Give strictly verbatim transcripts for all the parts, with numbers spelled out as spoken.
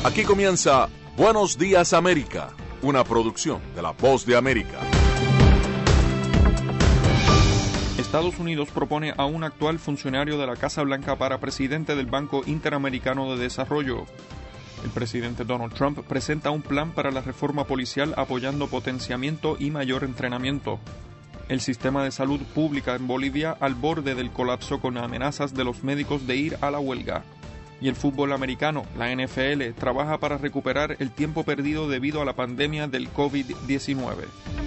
Aquí comienza Buenos Días América, una producción de La Voz de América. Estados Unidos propone a un actual funcionario de la Casa Blanca para presidente del Banco Interamericano de Desarrollo. El presidente Donald Trump presenta un plan para la reforma policial apoyando potenciamiento y mayor entrenamiento. El sistema de salud pública en Bolivia al borde del colapso con amenazas de los médicos de ir a la huelga. Y el fútbol americano, la N F L, trabaja para recuperar el tiempo perdido debido a la pandemia del COVID diecinueve.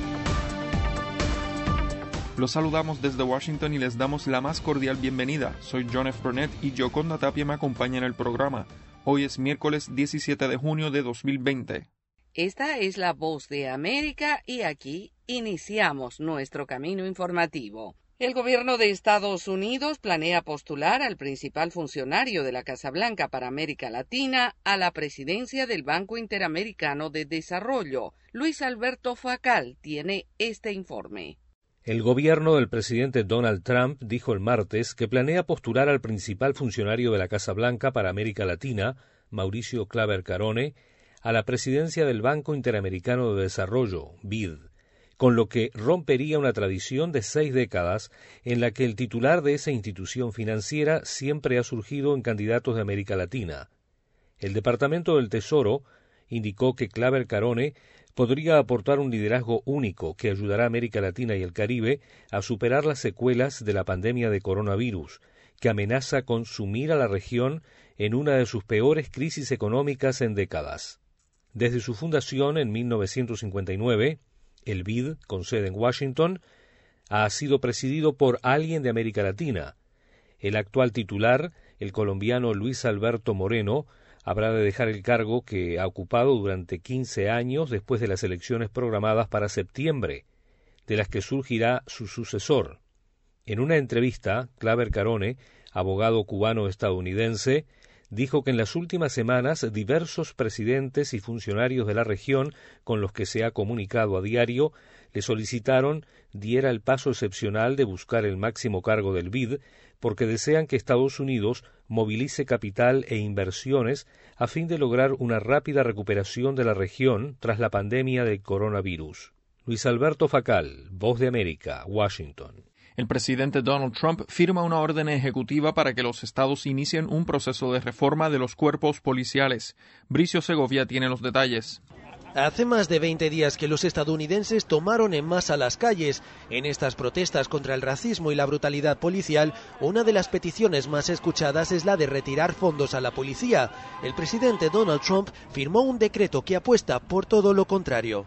Los saludamos desde Washington y les damos la más cordial bienvenida. Soy John F. Burnett y Yoconda Tapia me acompaña en el programa. Hoy es miércoles diecisiete de junio de dos mil veinte. Esta es la Voz de América y aquí iniciamos nuestro camino informativo. El gobierno de Estados Unidos planea postular al principal funcionario de la Casa Blanca para América Latina a la presidencia del Banco Interamericano de Desarrollo. Luis Alberto Facal tiene este informe. El gobierno del presidente Donald Trump dijo el martes que planea postular al principal funcionario de la Casa Blanca para América Latina, Mauricio Claver Carone, a la presidencia del Banco Interamericano de Desarrollo, B I D, con lo que rompería una tradición de seis décadas en la que el titular de esa institución financiera siempre ha surgido en candidatos de América Latina. El Departamento del Tesoro indicó que Claver Carone podría aportar un liderazgo único que ayudará a América Latina y el Caribe a superar las secuelas de la pandemia de coronavirus, que amenaza con sumir a la región en una de sus peores crisis económicas en décadas. Desde su fundación en mil novecientos cincuenta y nueve, el B I D, con sede en Washington, ha sido presidido por alguien de América Latina. El actual titular, el colombiano Luis Alberto Moreno, habrá de dejar el cargo que ha ocupado durante quince años después de las elecciones programadas para septiembre, de las que surgirá su sucesor. En una entrevista, Claver Carone, abogado cubano-estadounidense, dijo que en las últimas semanas diversos presidentes y funcionarios de la región con los que se ha comunicado a diario le solicitaron diera el paso excepcional de buscar el máximo cargo del B I D porque desean que Estados Unidos movilice capital e inversiones a fin de lograr una rápida recuperación de la región tras la pandemia del coronavirus. Luis Alberto Facal, Voz de América, Washington. El presidente Donald Trump firma una orden ejecutiva para que los estados inicien un proceso de reforma de los cuerpos policiales. Bricio Segovia tiene los detalles. Hace más de veinte días que los estadounidenses tomaron en masa las calles. En estas protestas contra el racismo y la brutalidad policial, una de las peticiones más escuchadas es la de retirar fondos a la policía. El presidente Donald Trump firmó un decreto que apuesta por todo lo contrario.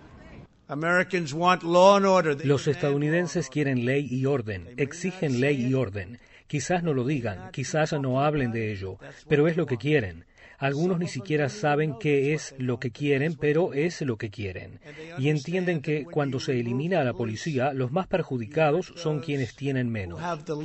Los estadounidenses quieren ley y orden, exigen ley y orden. Quizás no lo digan, quizás no hablen de ello, pero es lo que quieren. Algunos ni siquiera saben qué es lo que quieren, pero es lo que quieren. Y entienden que cuando se elimina a la policía, los más perjudicados son quienes tienen menos.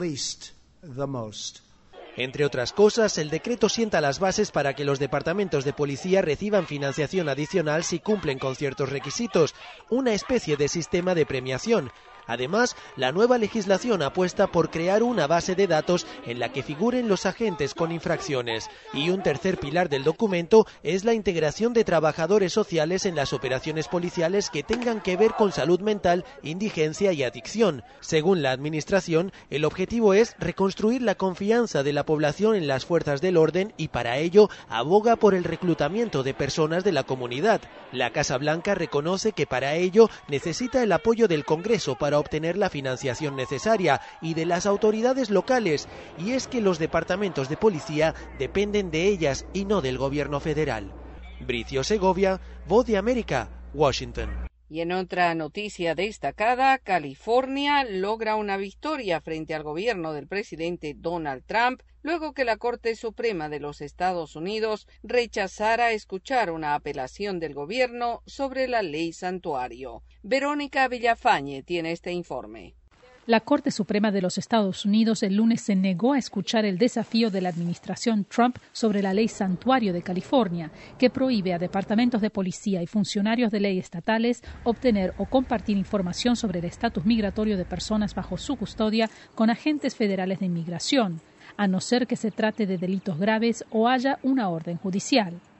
Entre otras cosas, el decreto sienta las bases para que los departamentos de policía reciban financiación adicional si cumplen con ciertos requisitos, una especie de sistema de premiación. Además, la nueva legislación apuesta por crear una base de datos en la que figuren los agentes con infracciones. Y un tercer pilar del documento es la integración de trabajadores sociales en las operaciones policiales que tengan que ver con salud mental, indigencia y adicción. Según la administración, el objetivo es reconstruir la confianza de la población en las fuerzas del orden y para ello aboga por el reclutamiento de personas de la comunidad. La Casa Blanca reconoce que para ello necesita el apoyo del Congreso para obtener la financiación necesaria y de las autoridades locales, y es que los departamentos de policía dependen de ellas y no del gobierno federal. Bricio Segovia, Voz de América, Washington. Y en otra noticia destacada, California logra una victoria frente al gobierno del presidente Donald Trump luego que la Corte Suprema de los Estados Unidos rechazara escuchar una apelación del gobierno sobre la ley santuario. Verónica Villafañe tiene este informe. La Corte Suprema de los Estados Unidos el lunes se negó a escuchar el desafío de la administración Trump sobre la ley santuario de California, que prohíbe a departamentos de policía y funcionarios de ley estatales obtener o compartir información sobre el estatus migratorio de personas bajo su custodia con agentes federales de inmigración, a no ser que se trate de delitos graves o haya una orden judicial.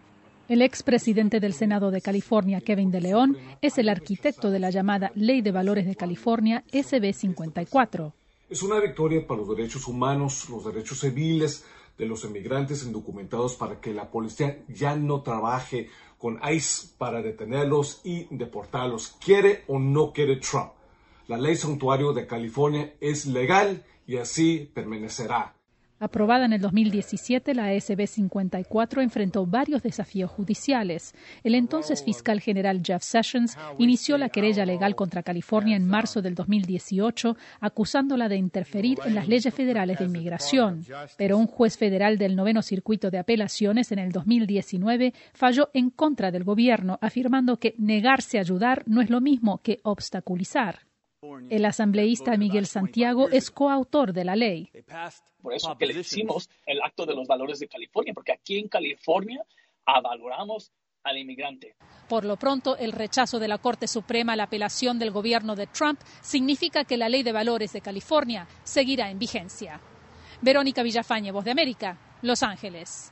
El expresidente del Senado de California, Kevin De León, es el arquitecto de la llamada Ley de Valores de California, S B cincuenta y cuatro. Es una victoria para los derechos humanos, los derechos civiles de los inmigrantes indocumentados, para que la policía ya no trabaje con ICE para detenerlos y deportarlos, quiere o no quiere Trump. La ley santuario de California es legal y así permanecerá. Aprobada en el dos mil diecisiete, la S B cincuenta y cuatro enfrentó varios desafíos judiciales. El entonces fiscal general Jeff Sessions inició la querella legal contra California en marzo del dos mil dieciocho, acusándola de interferir en las leyes federales de inmigración. Pero un juez federal del noveno circuito de apelaciones en el dos mil diecinueve falló en contra del gobierno, afirmando que negarse a ayudar no es lo mismo que obstaculizar. El asambleísta Miguel Santiago es coautor de la ley. Por eso que le decimos el acto de los valores de California, porque aquí en California valoramos al inmigrante. Por lo pronto, el rechazo de la Corte Suprema a la apelación del gobierno de Trump significa que la Ley de Valores de California seguirá en vigencia. Verónica Villafañe, Voz de América, Los Ángeles.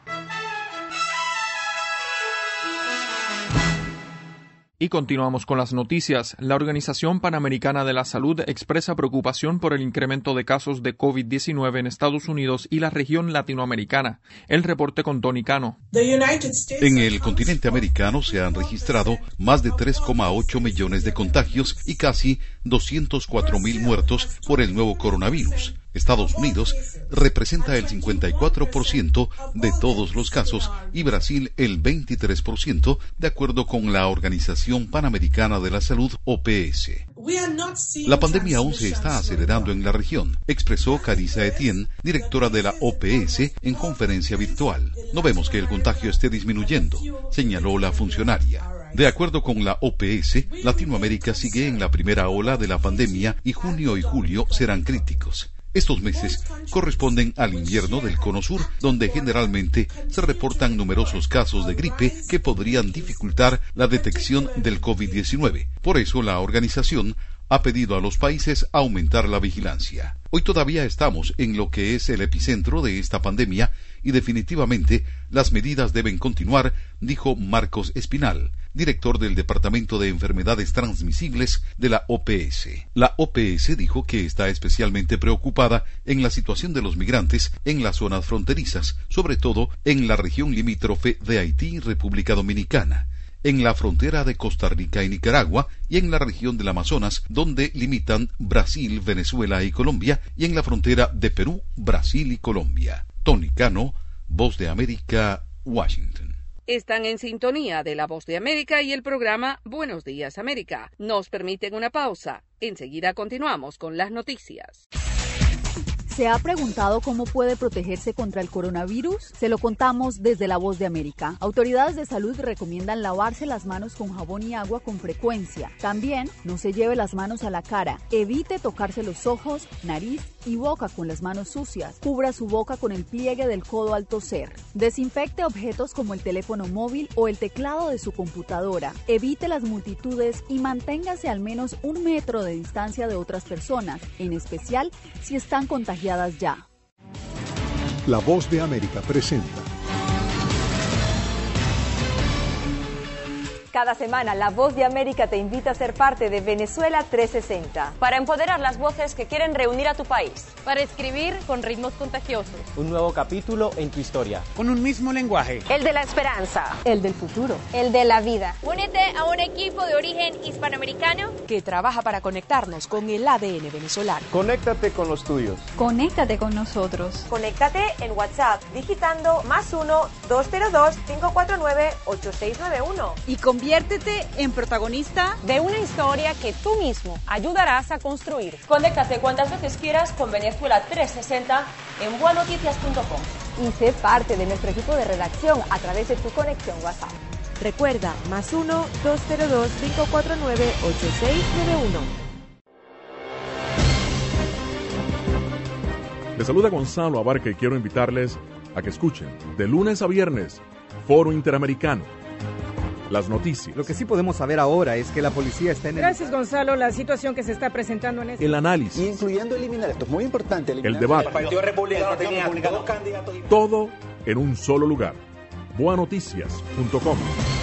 Y continuamos con las noticias. La Organización Panamericana de la Salud expresa preocupación por el incremento de casos de COVID diecinueve en Estados Unidos y la región latinoamericana. El reporte con Tony Cano. En el continente americano se han registrado más de tres coma ocho millones de contagios y casi doscientos cuatro mil muertos por el nuevo coronavirus. Estados Unidos representa el cincuenta y cuatro por ciento de todos los casos y Brasil el veintitrés por ciento, de acuerdo con la Organización Panamericana de la Salud, O P S. La pandemia aún se está acelerando en la región, expresó Carissa Etienne, directora de la O P S, en conferencia virtual. No vemos que el contagio esté disminuyendo, señaló la funcionaria. De acuerdo con la O P S, Latinoamérica sigue en la primera ola de la pandemia y junio y julio serán críticos. Estos meses corresponden al invierno del Cono Sur, donde generalmente se reportan numerosos casos de gripe que podrían dificultar la detección del COVID diecinueve. Por eso la organización ha pedido a los países aumentar la vigilancia. Hoy todavía estamos en lo que es el epicentro de esta pandemia y definitivamente las medidas deben continuar, dijo Marcos Espinal, director del Departamento de Enfermedades Transmisibles de la O P S. La O P S dijo que está especialmente preocupada en la situación de los migrantes en las zonas fronterizas, sobre todo en la región limítrofe de Haití y República Dominicana, en la frontera de Costa Rica y Nicaragua y en la región del Amazonas, donde limitan Brasil, Venezuela y Colombia, y en la frontera de Perú, Brasil y Colombia. Tony Cano, Voz de América, Washington. Están en sintonía de La Voz de América y el programa Buenos Días América. Nos permiten una pausa. Enseguida continuamos con las noticias. ¿Se ha preguntado cómo puede protegerse contra el coronavirus? Se lo contamos desde La Voz de América. Autoridades de salud recomiendan lavarse las manos con jabón y agua con frecuencia. También no se lleve las manos a la cara. Evite tocarse los ojos, nariz y boca con las manos sucias. Cubra su boca con el pliegue del codo al toser. Desinfecte objetos como el teléfono móvil o el teclado de su computadora. Evite las multitudes y manténgase al menos un metro de distancia de otras personas, en especial si están contagiadas ya. La Voz de América presenta. Cada semana, La Voz de América te invita a ser parte de Venezuela trescientos sesenta. Para empoderar las voces que quieren reunir a tu país. Para escribir con ritmos contagiosos. Un nuevo capítulo en tu historia. Con un mismo lenguaje. El de la esperanza. El del futuro. El de la vida. Únete a un equipo de origen hispanoamericano que trabaja para conectarnos con el A D N venezolano. Conéctate con los tuyos. Conéctate con nosotros. Conéctate en WhatsApp digitando más uno, dos cero dos, cinco cuatro nueve, ocho seis nueve uno. Y con Conviértete en protagonista de una historia que tú mismo ayudarás a construir. Conéctate cuantas veces quieras con Venezuela trescientos sesenta en buenoticias punto com. Y sé parte de nuestro equipo de redacción a través de tu conexión WhatsApp. Recuerda, más uno, dos cero dos, cinco cuatro nueve, ocho seis nueve uno. Les saluda Gonzalo Abarca y quiero invitarles a que escuchen de lunes a viernes Foro Interamericano. Las noticias. Lo que sí podemos saber ahora es que la policía está en el... Gracias, Gonzalo. La situación que se está presentando en este... El análisis. Incluyendo eliminar, esto es muy importante. El debate. El Partido Republicano tenía dos candidatos. Todo en un solo lugar. boa noticias punto com.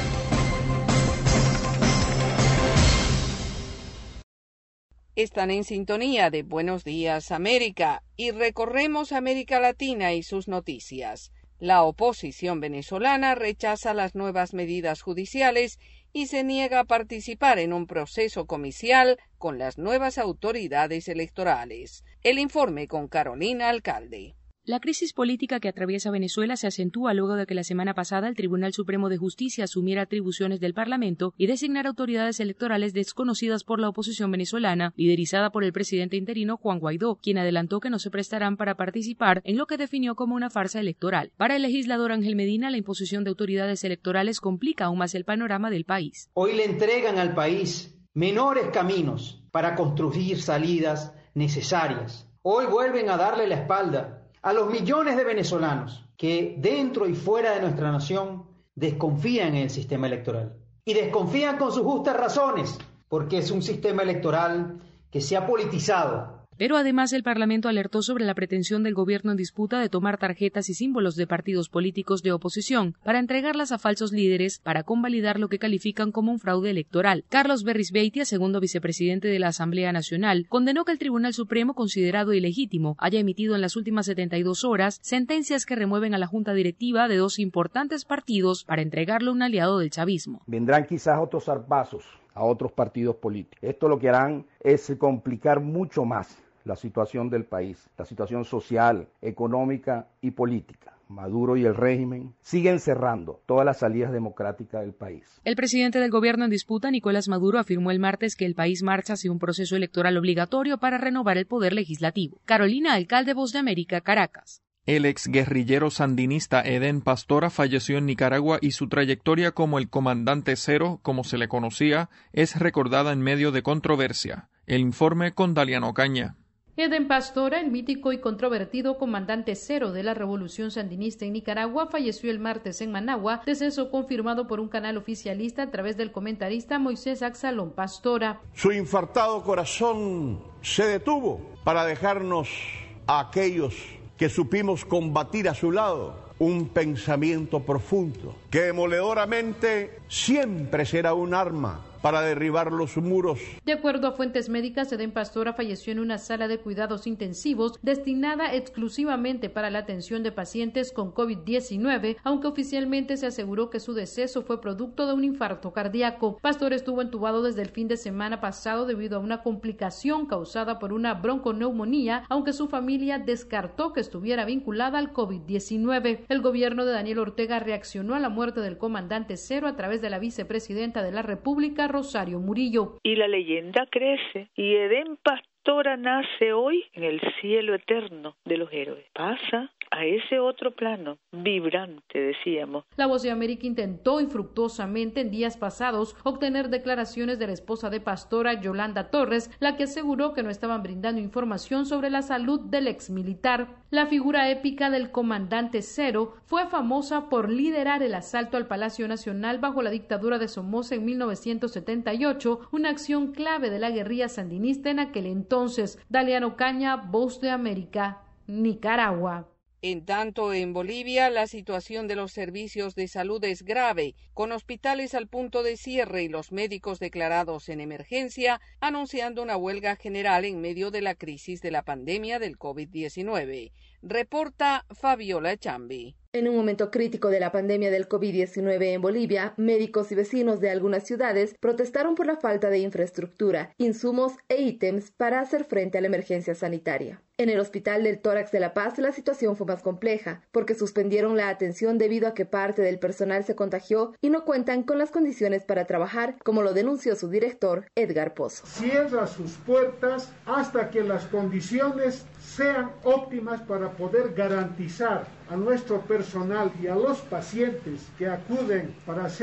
Están en sintonía de Buenos Días América y recorremos América Latina y sus noticias. La oposición venezolana rechaza las nuevas medidas judiciales y se niega a participar en un proceso comicial con las nuevas autoridades electorales. El informe con Carolina Alcalde. La crisis política que atraviesa Venezuela se acentúa luego de que la semana pasada el Tribunal Supremo de Justicia asumiera atribuciones del Parlamento y designara autoridades electorales desconocidas por la oposición venezolana, liderizada por el presidente interino Juan Guaidó, quien adelantó que no se prestarán para participar en lo que definió como una farsa electoral. Para el legislador Ángel Medina, la imposición de autoridades electorales complica aún más el panorama del país. Hoy le entregan al país menores caminos para construir salidas necesarias. Hoy vuelven a darle la espalda a los millones de venezolanos que dentro y fuera de nuestra nación desconfían en el sistema electoral. Y desconfían con sus justas razones, porque es un sistema electoral que se ha politizado. Pero además el Parlamento alertó sobre la pretensión del gobierno en disputa de tomar tarjetas y símbolos de partidos políticos de oposición para entregarlas a falsos líderes para convalidar lo que califican como un fraude electoral. Carlos Berrizbeitia, segundo vicepresidente de la Asamblea Nacional, condenó que el Tribunal Supremo, considerado ilegítimo, haya emitido en las últimas setenta y dos horas sentencias que remueven a la junta directiva de dos importantes partidos para entregarlo a un aliado del chavismo. Vendrán quizás otros zarpazos a otros partidos políticos. Esto lo que harán es complicar mucho más la situación del país, la situación social, económica y política. Maduro y el régimen siguen cerrando todas las salidas democráticas del país. El presidente del gobierno en disputa, Nicolás Maduro, afirmó el martes que el país marcha hacia un proceso electoral obligatorio para renovar el poder legislativo. Carolina Alcalde, Voz de América, Caracas. El exguerrillero sandinista Edén Pastora falleció en Nicaragua y su trayectoria como el Comandante Cero, como se le conocía, es recordada en medio de controversia. El informe con Daliano Ocaña. Edén Pastora, el mítico y controvertido comandante cero de la revolución sandinista en Nicaragua, falleció el martes en Managua, deceso confirmado por un canal oficialista a través del comentarista Moisés Axalón Pastora. Su infartado corazón se detuvo para dejarnos a aquellos que supimos combatir a su lado un pensamiento profundo, que demoledoramente siempre será un arma para derribar los muros. De acuerdo a fuentes médicas, Edén Pastora falleció en una sala de cuidados intensivos destinada exclusivamente para la atención de pacientes con COVID diecinueve, aunque oficialmente se aseguró que su deceso fue producto de un infarto cardíaco. Pastora estuvo entubado desde el fin de semana pasado debido a una complicación causada por una bronconeumonía, aunque su familia descartó que estuviera vinculada al COVID diecinueve. El gobierno de Daniel Ortega reaccionó a la muerte del comandante cero a través de la vicepresidenta de la República, Rosario Murillo. Y la leyenda crece, y Edén Pastora nace hoy en el cielo eterno de los héroes. Pasa a ese otro plano, vibrante, decíamos. La Voz de América intentó infructuosamente en días pasados obtener declaraciones de la esposa de Pastora, Yolanda Torres, la que aseguró que no estaban brindando información sobre la salud del exmilitar. La figura épica del comandante Cero fue famosa por liderar el asalto al Palacio Nacional bajo la dictadura de Somoza en mil novecientos setenta y ocho, una acción clave de la guerrilla sandinista en aquel entonces. Daliano Caña, Voz de América, Nicaragua. En tanto, en Bolivia, la situación de los servicios de salud es grave, con hospitales al punto de cierre y los médicos declarados en emergencia, anunciando una huelga general en medio de la crisis de la pandemia del COVID diecinueve. Reporta Fabiola Chambi. En un momento crítico de la pandemia del COVID diecinueve en Bolivia, médicos y vecinos de algunas ciudades protestaron por la falta de infraestructura, insumos e ítems para hacer frente a la emergencia sanitaria. En el Hospital del Tórax de La Paz la situación fue más compleja, porque suspendieron la atención debido a que parte del personal se contagió y no cuentan con las condiciones para trabajar, como lo denunció su director, Edgar Pozo. Cierra sus puertas hasta que las condiciones sean óptimas para poder garantizar a nuestro personal y a los pacientes que acuden para ser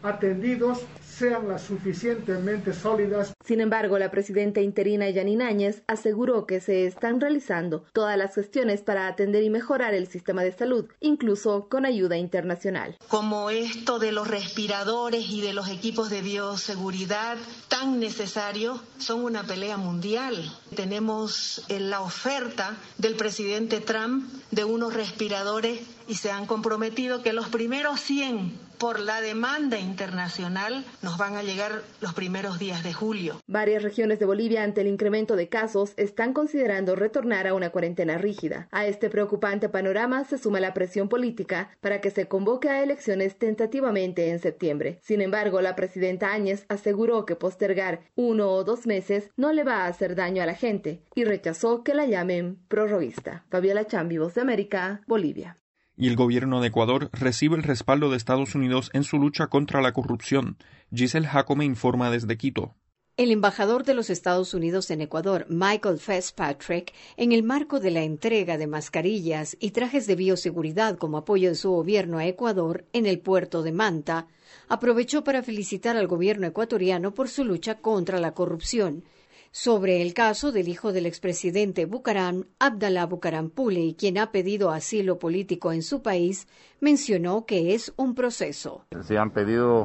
atendidos sean las suficientemente sólidas. Sin embargo, la presidenta interina Yanine Áñez aseguró que se están realizando todas las gestiones para atender y mejorar el sistema de salud, incluso con ayuda internacional. Como esto de los respiradores y de los equipos de bioseguridad tan necesarios, son una pelea mundial. Tenemos la oferta del presidente Trump de unos respiradores y se han comprometido que los primeros cien por la demanda internacional nos van a llegar los primeros días de julio. Varias regiones de Bolivia, ante el incremento de casos, están considerando retornar a una cuarentena rígida. A este preocupante panorama se suma la presión política para que se convoque a elecciones tentativamente en septiembre. Sin embargo, la presidenta Áñez aseguró que postergar uno o dos meses no le va a hacer daño a la gente y rechazó que la llamen prorroguista. Fabiola Chambi, Voz de América, Bolivia. Y el gobierno de Ecuador recibe el respaldo de Estados Unidos en su lucha contra la corrupción. Giselle Jacome informa desde Quito. El embajador de los Estados Unidos en Ecuador, Michael Fitzpatrick, en el marco de la entrega de mascarillas y trajes de bioseguridad como apoyo de su gobierno a Ecuador en el puerto de Manta, aprovechó para felicitar al gobierno ecuatoriano por su lucha contra la corrupción. Sobre el caso del hijo del expresidente Bucaram, Abdallah Bucaram Pule, quien ha pedido asilo político en su país, mencionó que es un proceso. Se han pedido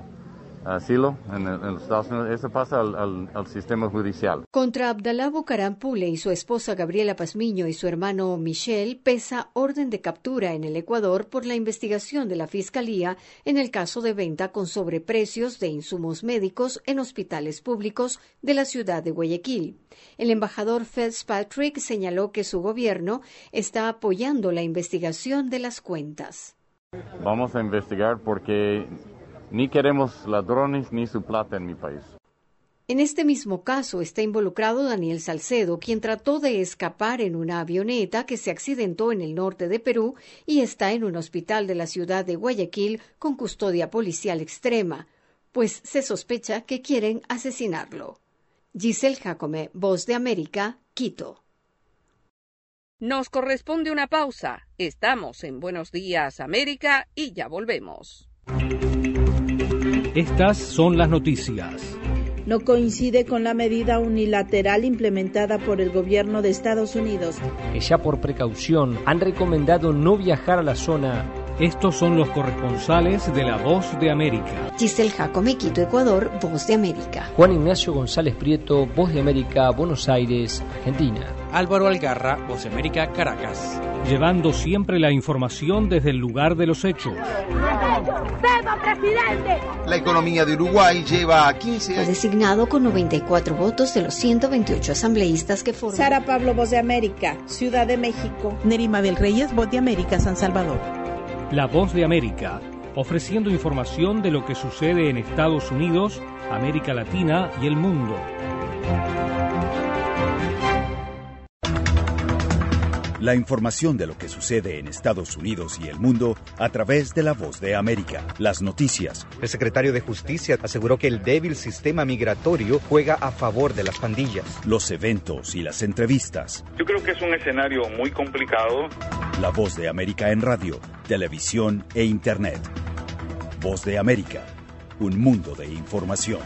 asilo en, el, en los Estados Unidos, eso pasa al, al, al sistema judicial. Contra Abdallah Bucaram Pule y su esposa Gabriela Pazmiño y su hermano Michel pesa orden de captura en el Ecuador por la investigación de la Fiscalía en el caso de venta con sobreprecios de insumos médicos en hospitales públicos de la ciudad de Guayaquil. El embajador Fitzpatrick señaló que su gobierno está apoyando la investigación de las cuentas. Vamos a investigar porque ni queremos ladrones ni su plata en mi país. En este mismo caso está involucrado Daniel Salcedo, quien trató de escapar en una avioneta que se accidentó en el norte de Perú y está en un hospital de la ciudad de Guayaquil con custodia policial extrema, pues se sospecha que quieren asesinarlo. Giselle Jacome, Voz de América, Quito. Nos corresponde una pausa. Estamos en Buenos Días, América, y ya volvemos. Estas son las noticias. No coincide con la medida unilateral implementada por el gobierno de Estados Unidos, que ya por precaución han recomendado no viajar a la zona. Estos son los corresponsales de La Voz de América. Giselle Jacome, Quito, Ecuador, Voz de América. Juan Ignacio González Prieto, Voz de América, Buenos Aires, Argentina. Álvaro Algarra, Voz de América, Caracas. Llevando siempre la información desde el lugar de los hechos. ¡Viva, presidente! La economía de Uruguay lleva quince años. Fue designado con noventa y cuatro votos de los ciento veintiocho asambleístas que forman. Sara Pablo, Voz de América, Ciudad de México. Nerima del Reyes, Voz de América, San Salvador. La Voz de América, ofreciendo información de lo que sucede en Estados Unidos, América Latina y el mundo. La información de lo que sucede en Estados Unidos y el mundo a través de La Voz de América. Las noticias. El secretario de Justicia aseguró que el débil sistema migratorio juega a favor de las pandillas. Los eventos y las entrevistas. Yo creo que es un escenario muy complicado. La Voz de América en radio, televisión e Internet. Voz de América, un mundo de información.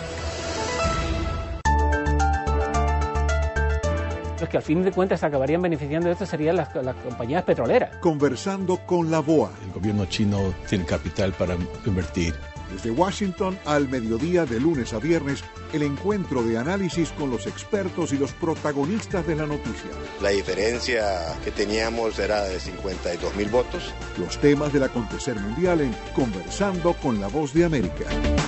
Los que al fin de cuentas acabarían beneficiando de esto serían las, las compañías petroleras. Conversando con la B O A. El gobierno chino tiene capital para invertir. Desde Washington al mediodía de lunes a viernes, el encuentro de análisis con los expertos y los protagonistas de la noticia. La diferencia que teníamos era de cincuenta y dos mil votos. Los temas del acontecer mundial en Conversando con la Voz de América.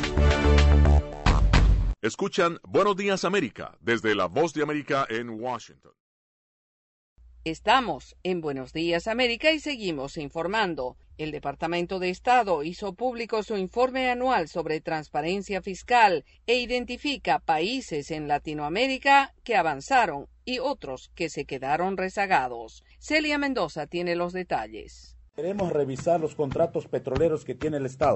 Escuchan Buenos Días América desde La Voz de América en Washington. Estamos en Buenos Días América y seguimos informando. El Departamento de Estado hizo público su informe anual sobre transparencia fiscal e identifica países en Latinoamérica que avanzaron y otros que se quedaron rezagados. Celia Mendoza tiene los detalles. Queremos revisar los contratos petroleros que tiene el Estado.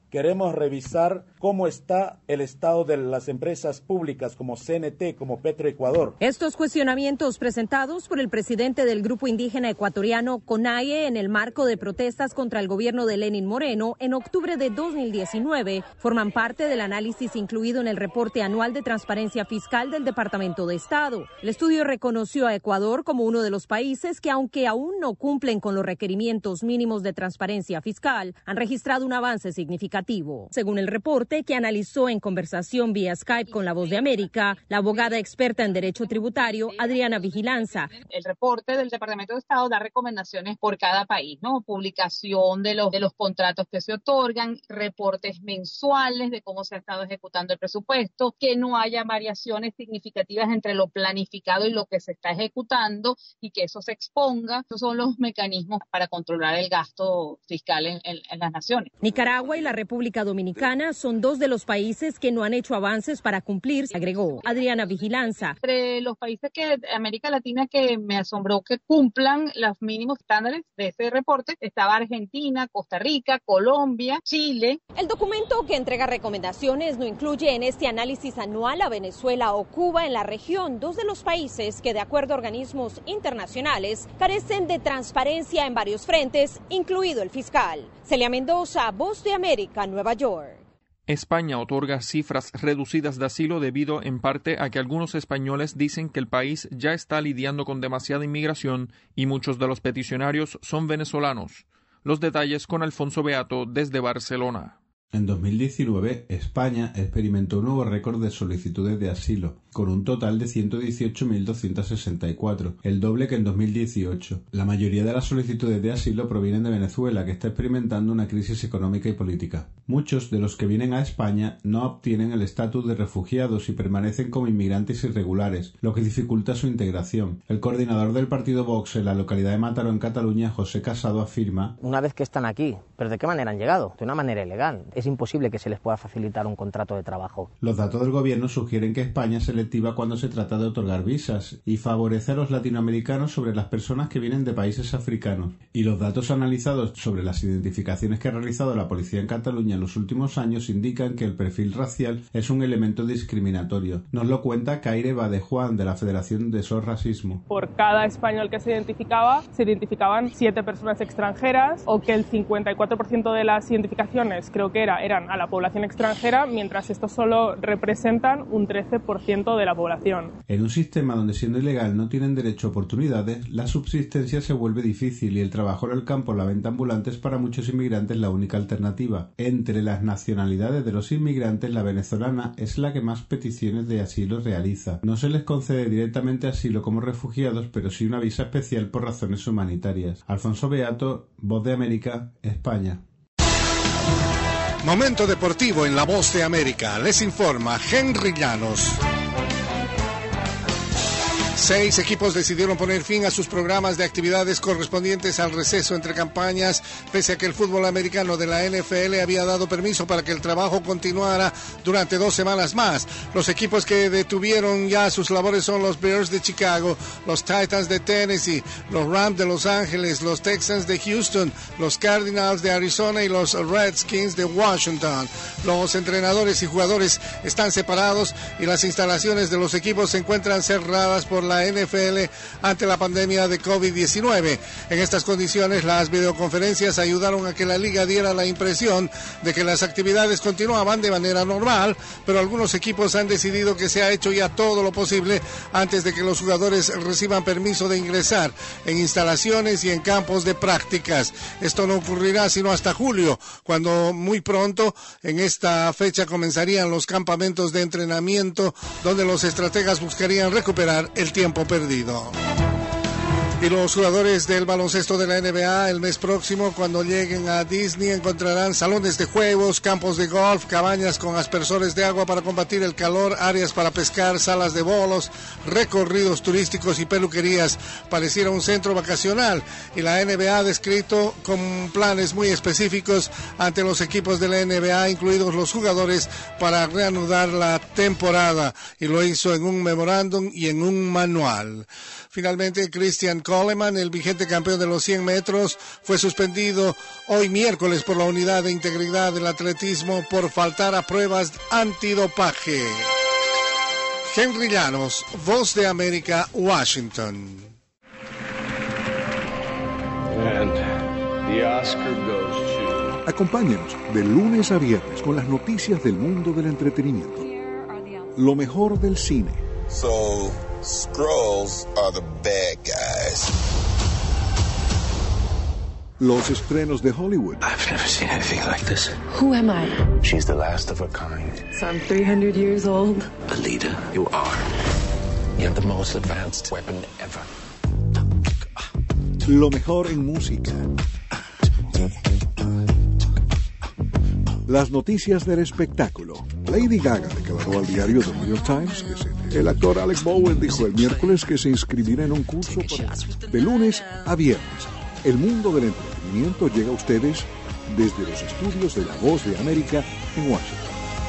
queremos revisar cómo está el estado de las empresas públicas como C N T, como Petroecuador. Estos cuestionamientos presentados por el presidente del grupo indígena ecuatoriano CONAIE en el marco de protestas contra el gobierno de Lenín Moreno en octubre de dos mil diecinueve forman parte del análisis incluido en el reporte anual de transparencia fiscal del Departamento de Estado. El estudio reconoció a Ecuador como uno de los países que, aunque aún no cumplen con los requerimientos mínimos de transparencia fiscal, han registrado un avance significativo. Según el reporte que analizó en conversación vía Skype con La Voz de América, la abogada experta en derecho tributario, Adriana Vigilanza. El reporte del Departamento de Estado da recomendaciones por cada país, ¿no? Publicación de los, de los contratos que se otorgan, reportes mensuales de cómo se ha estado ejecutando el presupuesto, que no haya variaciones significativas entre lo planificado y lo que se está ejecutando y que eso se exponga. Esos son los mecanismos para controlar el gasto fiscal en, en, en las naciones. Nicaragua y la República Dominicana son dos de los países que no han hecho avances para cumplir, agregó Adriana Vigilanza. Entre los países que América Latina que me asombró que cumplan los mínimos estándares de ese reporte estaba Argentina, Costa Rica, Colombia, Chile. El documento que entrega recomendaciones no incluye en este análisis anual a Venezuela o Cuba en la región, dos de los países que de acuerdo a organismos internacionales carecen de transparencia en varios frentes, incluido el fiscal. Celia Mendoza, Voz de América, Nueva York. España otorga cifras reducidas de asilo debido en parte a que algunos españoles dicen que el país ya está lidiando con demasiada inmigración y muchos de los peticionarios son venezolanos. Los detalles con Alfonso Beato desde Barcelona. En dos mil diecinueve, España experimentó un nuevo récord de solicitudes de asilo, con un total de ciento dieciocho mil doscientos sesenta y cuatro, el doble que en dos mil dieciocho. La mayoría de las solicitudes de asilo provienen de Venezuela, que está experimentando una crisis económica y política. Muchos de los que vienen a España no obtienen el estatus de refugiados y permanecen como inmigrantes irregulares, lo que dificulta su integración. El coordinador del partido Vox en la localidad de Mataró, en Cataluña, José Casado, afirma: Una vez que están aquí, ¿pero de qué manera han llegado? De una manera ilegal. Es imposible que se les pueda facilitar un contrato de trabajo. Los datos del gobierno sugieren que España es selectiva cuando se trata de otorgar visas y favorece a los latinoamericanos sobre las personas que vienen de países africanos. Y los datos analizados sobre las identificaciones que ha realizado la policía en Cataluña en los últimos años indican que el perfil racial es un elemento discriminatorio. Nos lo cuenta Caire Badejuan, de la Federación de S O S Racismo. Por cada español que se identificaba, se identificaban siete personas extranjeras, o que el cincuenta y cuatro por ciento de las identificaciones, creo que era, eran a la población extranjera, mientras estos solo representan un trece por ciento de la población. En un sistema donde siendo ilegal no tienen derecho a oportunidades, la subsistencia se vuelve difícil y el trabajo en el campo, la venta ambulante, es para muchos inmigrantes la única alternativa. Entre las nacionalidades de los inmigrantes, la venezolana es la que más peticiones de asilo realiza. No se les concede directamente asilo como refugiados, pero sí una visa especial por razones humanitarias. Alfonso Beato, Voz de América, España. Momento deportivo en La Voz de América. Les informa Henry Llanos. Seis equipos decidieron poner fin a sus programas de actividades correspondientes al receso entre campañas, pese a que el fútbol americano de la N F L había dado permiso para que el trabajo continuara durante dos semanas más. Los equipos que detuvieron ya sus labores son los Bears de Chicago, los Titans de Tennessee, los Rams de Los Ángeles, los Texans de Houston, los Cardinals de Arizona y los Redskins de Washington. Los entrenadores y jugadores están separados y las instalaciones de los equipos se encuentran cerradas por la N F L ante la pandemia de COVID diecinueve. En estas condiciones, las videoconferencias ayudaron a que la liga diera la impresión de que las actividades continuaban de manera normal, pero algunos equipos han decidido que se ha hecho ya todo lo posible antes de que los jugadores reciban permiso de ingresar en instalaciones y en campos de prácticas. Esto no ocurrirá sino hasta julio, cuando muy pronto en esta fecha comenzarían los campamentos de entrenamiento, donde los estrategas buscarían recuperar el tiempo perdido. Y los jugadores del baloncesto de la N B A el mes próximo, cuando lleguen a Disney, encontrarán salones de juegos, campos de golf, cabañas con aspersores de agua para combatir el calor, áreas para pescar, salas de bolos, recorridos turísticos y peluquerías. Pareciera un centro vacacional, y la N B A ha descrito con planes muy específicos ante los equipos de la N B A, incluidos los jugadores, para reanudar la temporada, y lo hizo en un memorándum y en un manual. Finalmente, Christian Coleman, el vigente campeón de los cien metros, fue suspendido hoy miércoles por la Unidad de Integridad del Atletismo por faltar a pruebas antidopaje. Henry Llanos, Voz de América, Washington. And the Oscar goes to... Acompáñenos de lunes a viernes con las noticias del mundo del entretenimiento. Lo mejor del cine. So, Skrulls are the bad guys. Los estrenos de Hollywood. I've never seen anything like this. Who am I? She's the last of her kind. So I'm three hundred years old. Alita, you are. You have the most advanced weapon ever. Lo mejor en música. Las noticias del espectáculo. Lady Gaga declaró al diario The New York Times que se... el actor Alex Bowen dijo el miércoles que se inscribirá en un curso para... de lunes a viernes. El mundo del entretenimiento llega a ustedes desde los estudios de La Voz de América en Washington.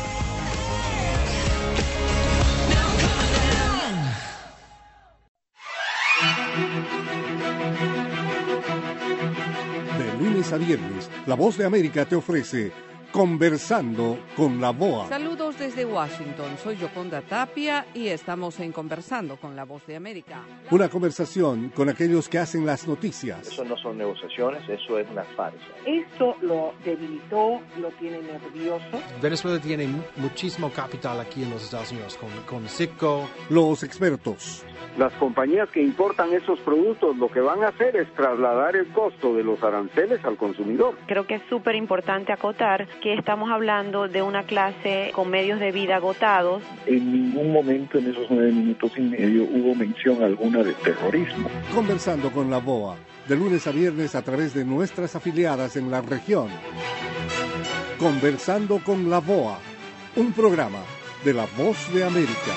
De lunes a viernes, La Voz de América te ofrece Conversando con la B O A. Saludos desde Washington, soy Yoconda Tapia y estamos en Conversando con la Voz de América. Una conversación con aquellos que hacen las noticias. Eso no son negociaciones, eso es una farsa. Esto lo debilitó, lo tiene nervioso. Venezuela tiene muchísimo capital aquí en los Estados Unidos, con, con Citgo. Los expertos. Las compañías que importan esos productos lo que van a hacer es trasladar el costo de los aranceles al consumidor. Creo que es súper importante acotar que estamos hablando de una clase con medios de vida agotados. En ningún momento en esos nueve minutos y medio hubo mención alguna de terrorismo. Conversando con la B O A, de lunes a viernes a través de nuestras afiliadas en la región. Conversando con la B O A, un programa de La Voz de América.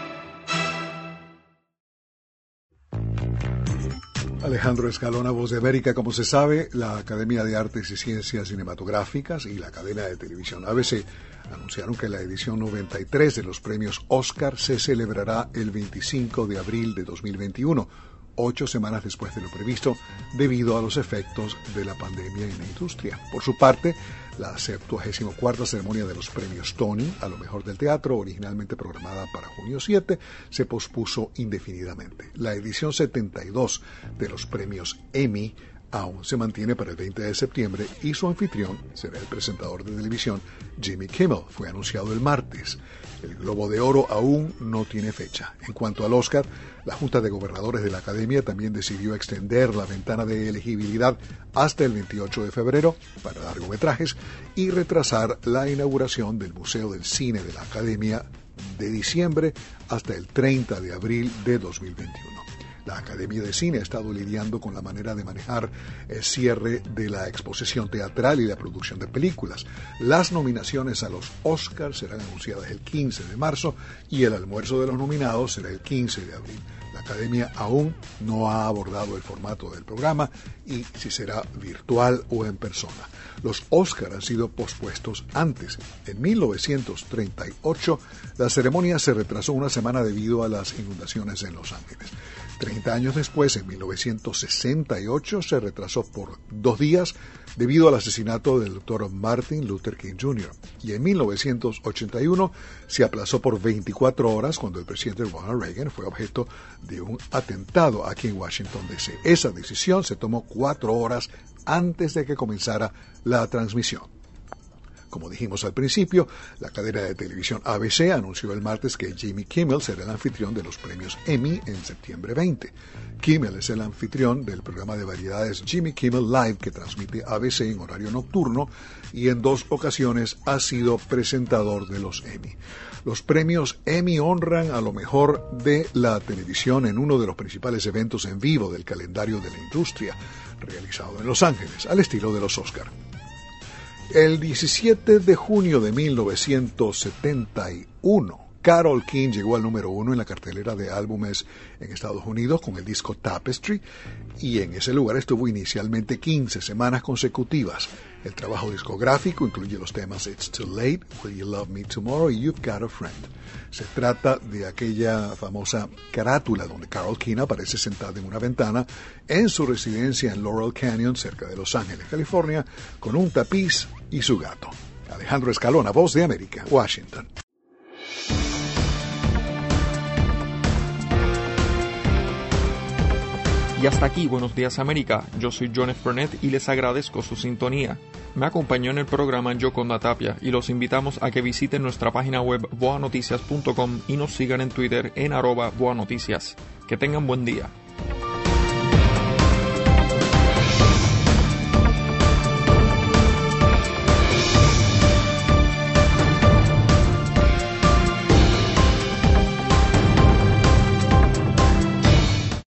Alejandro Escalona, Voz de América. Como se sabe, la Academia de Artes y Ciencias Cinematográficas y la cadena de televisión A B C anunciaron que la edición noventa y tres de los premios Oscar se celebrará el veinticinco de abril de dos mil veintiuno, ocho semanas después de lo previsto, debido a los efectos de la pandemia en la industria. Por su parte, la septuagésima cuarta ceremonia de los premios Tony, a lo mejor del teatro, originalmente programada para junio siete, se pospuso indefinidamente. La edición setenta y dos de los premios Emmy aún se mantiene para el veinte de septiembre y su anfitrión será el presentador de televisión Jimmy Kimmel. Fue anunciado el martes. El Globo de Oro aún no tiene fecha. En cuanto al Oscar, la Junta de Gobernadores de la Academia también decidió extender la ventana de elegibilidad hasta el veintiocho de febrero para largometrajes y retrasar la inauguración del Museo del Cine de la Academia de diciembre hasta el treinta de abril de dos mil veintiuno. La Academia de Cine ha estado lidiando con la manera de manejar el cierre de la exposición teatral y la producción de películas. Las nominaciones a los Oscars serán anunciadas el quince de marzo y el almuerzo de los nominados será el quince de abril. La Academia aún no ha abordado el formato del programa y si será virtual o en persona. Los Oscars han sido pospuestos antes. En mil novecientos treinta y ocho, la ceremonia se retrasó una semana debido a las inundaciones en Los Ángeles. Treinta años después, en mil novecientos sesenta y ocho, se retrasó por dos días debido al asesinato del doctor Martin Luther King junior Y en mil novecientos ochenta y uno se aplazó por veinticuatro horas cuando el presidente Ronald Reagan fue objeto de un atentado aquí en Washington, D C Esa decisión se tomó cuatro horas antes de que comenzara la transmisión. Como dijimos al principio, la cadena de televisión A B C anunció el martes que Jimmy Kimmel será el anfitrión de los premios Emmy en septiembre veinte. Kimmel es el anfitrión del programa de variedades Jimmy Kimmel Live que transmite A B C en horario nocturno y en dos ocasiones ha sido presentador de los Emmy. Los premios Emmy honran a lo mejor de la televisión en uno de los principales eventos en vivo del calendario de la industria, realizado en Los Ángeles, al estilo de los Oscar. El diecisiete de junio de mil novecientos setenta y uno, Carole King llegó al número uno en la cartelera de álbumes en Estados Unidos con el disco Tapestry, y en ese lugar estuvo inicialmente quince semanas consecutivas. El trabajo discográfico incluye los temas It's Too Late, Will You Love Me Tomorrow y You've Got a Friend. Se trata de aquella famosa carátula donde Carole King aparece sentada en una ventana en su residencia en Laurel Canyon, cerca de Los Ángeles, California, con un tapiz y su gato. Alejandro Escalona, Voz de América, Washington. Y hasta aquí, Buenos Días América. Yo soy John F. Burnett y les agradezco su sintonía. Me acompañó en el programa Yoconda Tapia y los invitamos a que visiten nuestra página web boa noticias punto com y nos sigan en Twitter en arroba boanoticias. Que tengan buen día.